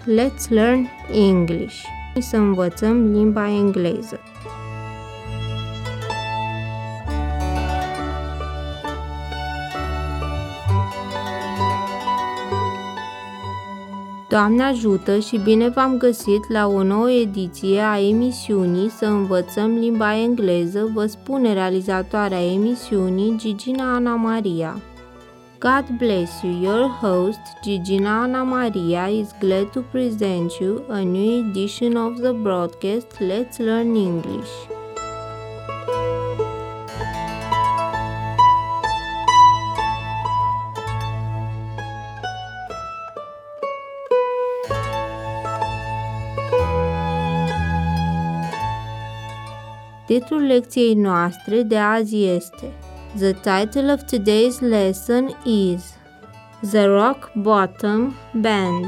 Let's Learn English. Să învățăm limba engleză. Doamne ajută și bine v-am găsit la o nouă ediție a emisiunii Să învățăm limba engleză, vă spune realizatoarea emisiunii Gigina Ana Maria. God bless you, your host Gigina Ana Maria is glad to present you a new edition of the broadcast Let's Learn English. Titlul lecției noastre de azi este The title of today's lesson is The Rock Bottom Band.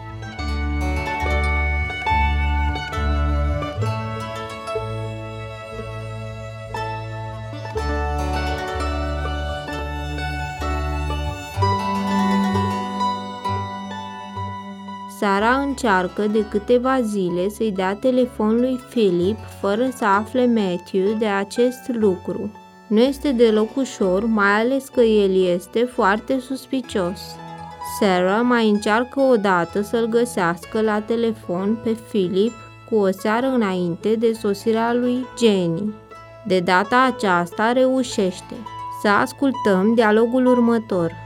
Sara încearcă de câteva zile să-i dea telefon lui Philip fără să afle Matthew de acest lucru. Nu este deloc ușor, mai ales că el este foarte suspicios. Sarah mai încearcă odată să-l găsească la telefon pe Philip cu o seară înainte de sosirea lui Jenny. De data aceasta reușește. Să ascultăm dialogul următor.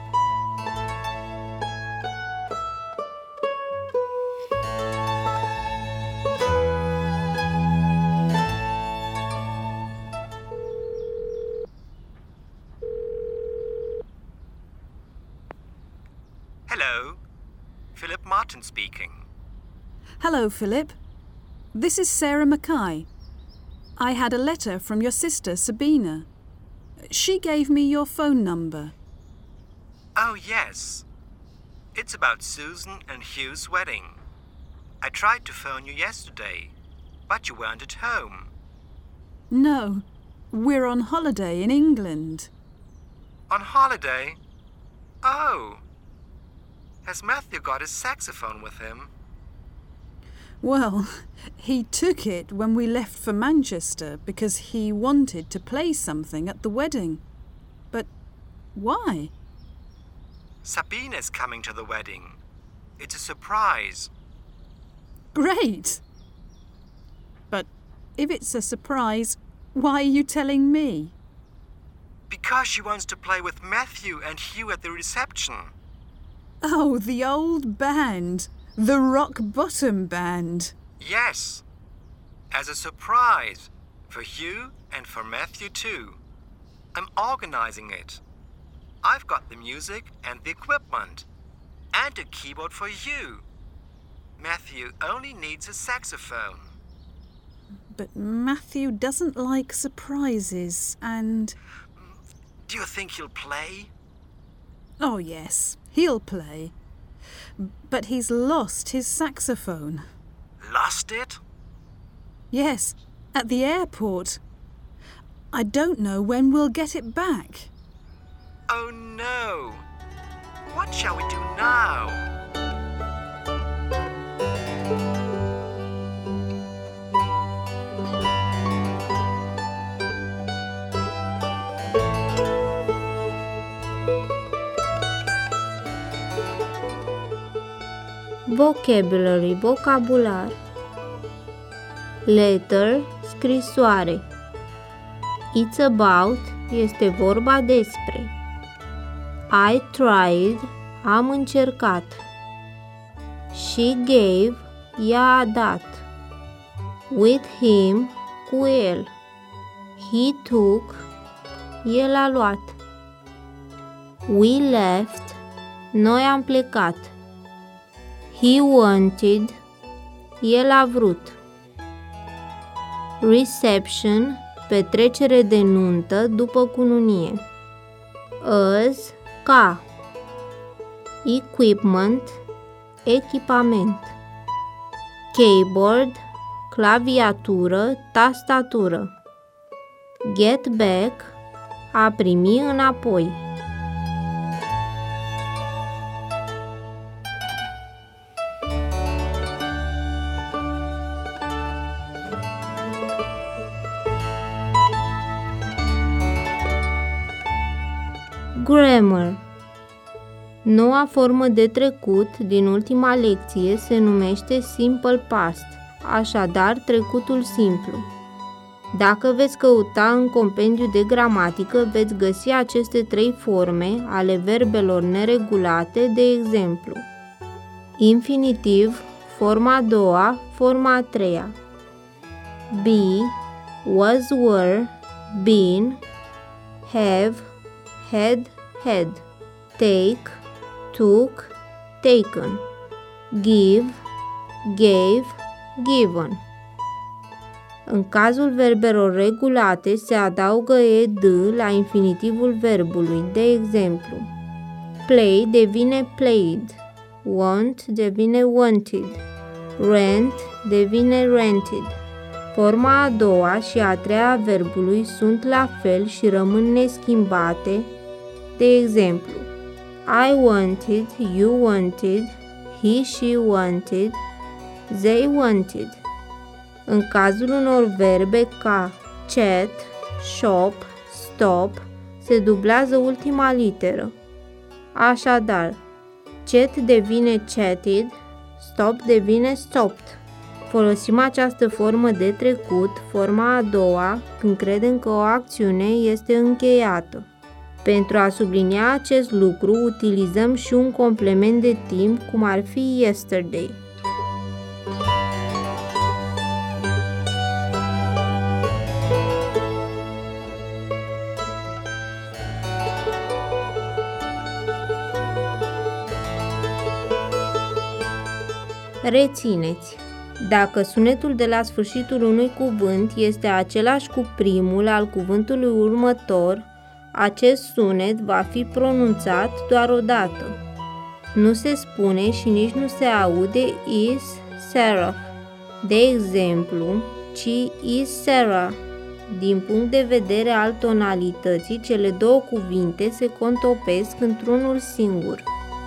Hello, Philip Martin speaking. Hello, Philip. This is Sarah Mackay. I had a letter from your sister, Sabina. She gave me your phone number. Oh, yes. It's about Susan and Hugh's wedding. I tried to phone you yesterday, but you weren't at home. No, we're on holiday in England. On holiday? Oh. Has Matthew got his saxophone with him? Well, he took it when we left for Manchester because he wanted to play something at the wedding. But why? Sabina's coming to the wedding. It's a surprise. Great! But if it's a surprise, why are you telling me? Because she wants to play with Matthew and Hugh at the reception. Oh, the old band. The Rock Bottom Band. Yes. As a surprise. For Hugh and for Matthew too. I'm organizing it. I've got the music and the equipment. And a keyboard for Hugh. Matthew only needs a saxophone. But Matthew doesn't like surprises and... Do you think he'll play? Oh, yes, he'll play. But he's lost his saxophone. Lost it? Yes, at the airport. I don't know when we'll get it back. Oh, no. What shall we do now? Vocabulary, vocabular. Letter, scrisoare. It's about, este vorba despre. I tried, am încercat. She gave, ea a dat. With him, cu el. He took, el a luat. We left, noi am plecat. He wanted, el a vrut. Reception, petrecere de nuntă după cununie. As, ca. Equipment, echipament. Keyboard, claviatură, tastatură. Get back, a primi înapoi. Grammar. Noua formă de trecut din ultima lecție se numește Simple Past, așadar trecutul simplu. Dacă veți căuta în compendiul de gramatică, veți găsi aceste 3 forme ale verbelor neregulate, de exemplu: infinitiv, forma a doua, forma a treia. Be, was, were, been, have, had, take, took, taken, give, gave, given. În cazul verbelor regulate se adaugă ed la infinitivul verbului, de exemplu: play devine played, want devine wanted, rent devine rented. Forma a doua și a treia a verbului sunt la fel și rămân neschimbate, de exemplu: I wanted, you wanted, he, she wanted, they wanted. În cazul unor verbe ca chat, shop, stop, se dublează ultima literă. Așadar, chat devine chatted, stop devine stopped. Folosim această formă de trecut, forma a doua, când credem că o acțiune este încheiată. Pentru a sublinia acest lucru, utilizăm și un complement de timp, cum ar fi yesterday. Rețineți! Dacă sunetul de la sfârșitul unui cuvânt este același cu primul al cuvântului următor, acest sunet va fi pronunțat doar o dată. Nu se spune și nici nu se aude is Sarah, de exemplu, ci is Sarah. Din punct de vedere al tonalității, cele două cuvinte se contopesc într-unul singur.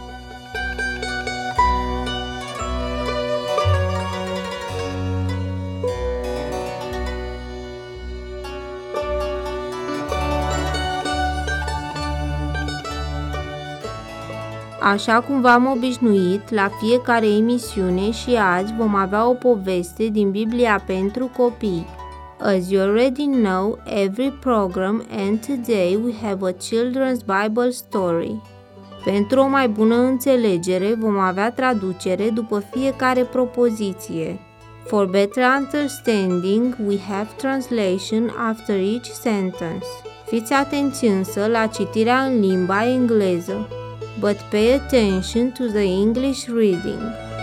Așa cum v-am obișnuit, la fiecare emisiune și azi vom avea o poveste din Biblia pentru copii. As you already know, every program and today we have a children's Bible story. Pentru o mai bună înțelegere vom avea traducere după fiecare propoziție. For better understanding, we have translation after each sentence. Fiți atenți însă la citirea în limba engleză. But pay attention to the English reading.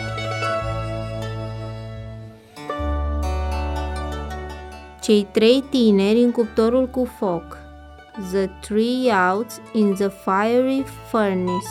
Cei 3 tineri în cuptorul cu foc. The 3 youths in the fiery furnace.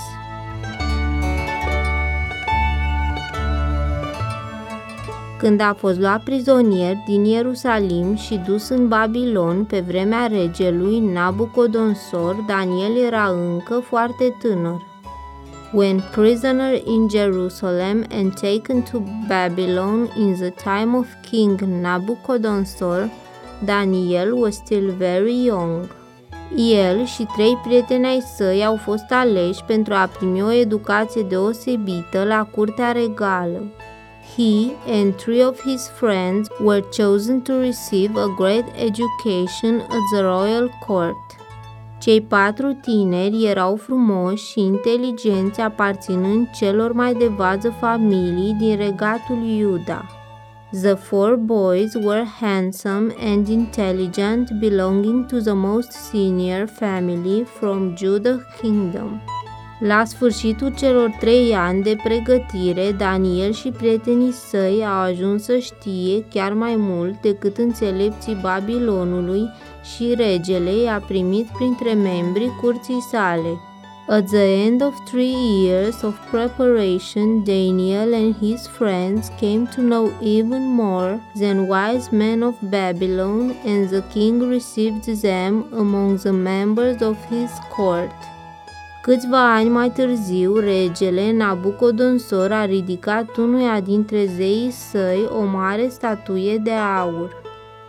Când a fost luat prizonier din Ierusalim și dus în Babilon pe vremea regelui Nabucodonosor, Daniel era încă foarte tânăr. When prisoner in Jerusalem and taken to Babylon in the time of King Nabucodonosor, Daniel was still very young. El și 3 prieteni ai săi au fost aleși pentru a primi o educație deosebită la curtea regală. He and 3 of his friends were chosen to receive a great education at the royal court. Cei 4 tineri erau frumoși și inteligenți, aparținând celor mai de vază familii din regatul Iuda. The 4 boys were handsome and intelligent, belonging to the most senior family from Judah Kingdom. La sfârșitul celor 3 ani de pregătire, Daniel și prietenii săi au ajuns să știe chiar mai mult decât înțelepții Babilonului și regele i-a primit printre membrii curții sale. At the end of 3 years of preparation, Daniel and his friends came to know even more than wise men of Babylon, and the king received them among the members of his court. Câțiva ani mai târziu, regele Nabucodonosor a ridicat unuia dintre zeii săi o mare statuie de aur.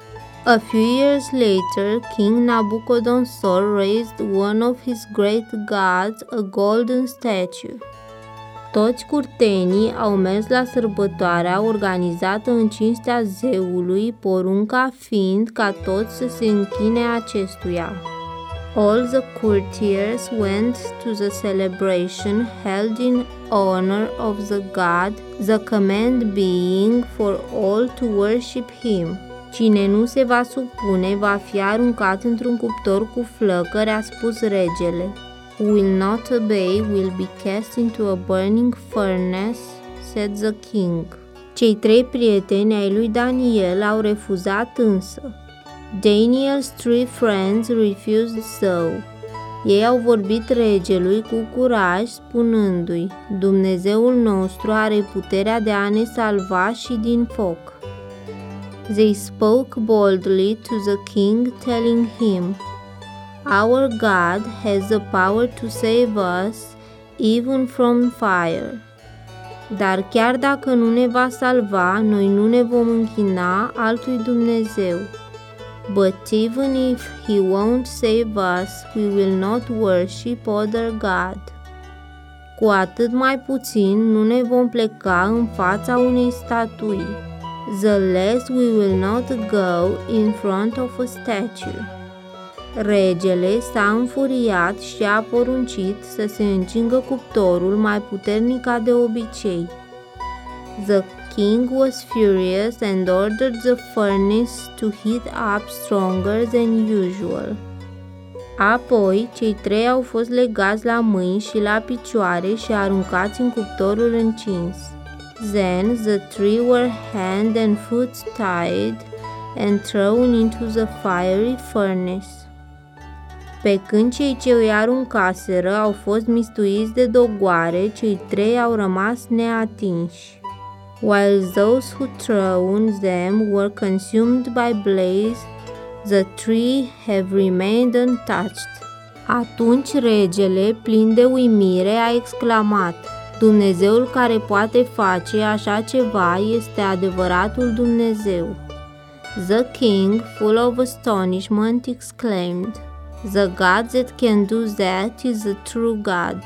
A few years later, King Nabucodonosor raised one of his great gods, a golden statue. Toți curtenii au mers la sărbătoarea organizată în cinstea zeului, porunca fiind ca toți să se închine acestuia. All the courtiers went to the celebration held in honor of the god, the command being for all to worship him. Cine nu se va supune va fi aruncat într-un cuptor cu flăcări, a spus regele. Who will not obey will be cast into a burning furnace, said the king. Cei 3 prieteni ai lui Daniel au refuzat însă. Daniel's 3 friends refused so. Ei au vorbit regelui cu curaj, spunându-i: Dumnezeul nostru are puterea de a ne salva și din foc. They spoke boldly to the king, telling him, Our God has the power to save us even from fire. Dar chiar dacă nu ne va salva, noi nu ne vom închina altui Dumnezeu. But even if he won't save us, we will not worship other God. Cu atât mai puțin nu ne vom pleca în fața unei statui. The less we will not go in front of a statue. Regele s-a înfuriat și a poruncit să se încingă cuptorul mai puternic ca de obicei. The king was furious and ordered the furnace to heat up stronger than usual. Apoi, cei 3 au fost legați la mâini și la picioare și aruncați în cuptorul încins. Then the 3 were hand and foot tied and thrown into the fiery furnace. Pe când cei ce îi aruncaseră au fost mistuiți de dogoare, cei 3 au rămas neatinși. While those who thrown them were consumed by blaze, the 3 have remained untouched. Atunci regele, plin de uimire, a exclamat: Dumnezeul care poate face așa ceva este adevăratul Dumnezeu. The king, full of astonishment, exclaimed, The God that can do that is the true God.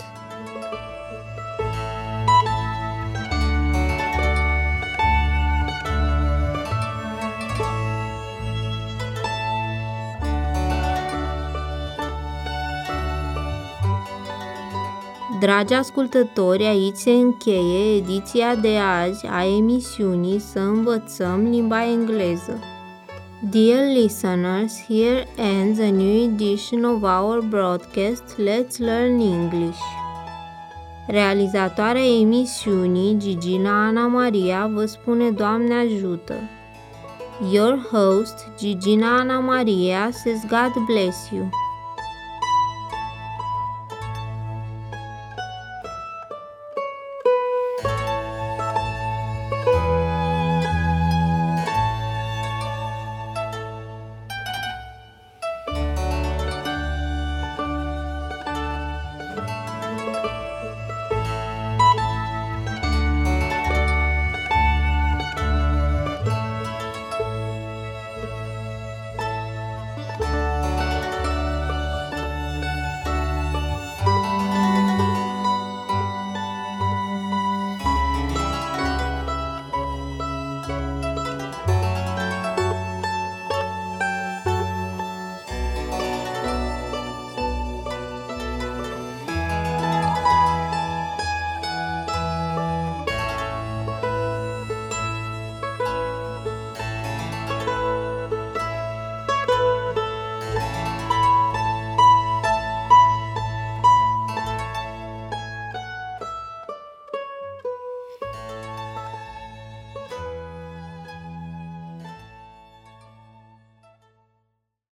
Dragi ascultători, aici se încheie ediția de azi a emisiunii Să învățăm limba engleză. Dear listeners, here ends a new edition of our broadcast Let's Learn English. Realizatoarea emisiunii, Gigina Ana Maria, vă spune Doamne ajută. Your host, Gigina Ana Maria, says God bless you.